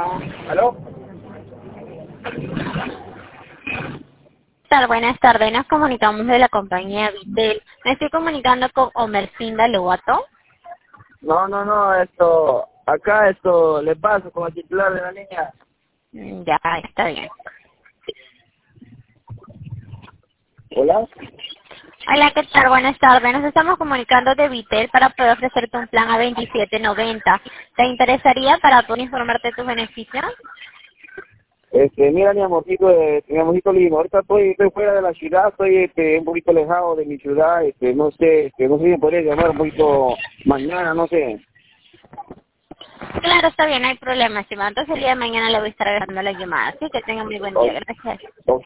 ¿Aló? Buenas tardes, nos comunicamos de la compañía Vitel. Me estoy comunicando con Omercinda Lobato. No, acá le paso como titular de la línea. Ya, está bien. ¿Hola? Hola, ¿qué tal? Buenas tardes. Nos estamos comunicando de Vitel para poder ofrecerte un plan a 27.90. ¿Te interesaría para poder informarte de tus beneficios? Mira, mi amorcito lindo, ahorita estoy fuera de la ciudad, estoy un poquito alejado de mi ciudad, no sé si me podría llamar un poquito mañana, no sé. Claro, está bien, no hay problema, estimado. Entonces el día de mañana le voy a estar agregando la llamada. Así que tenga muy buen O- día. Gracias. o-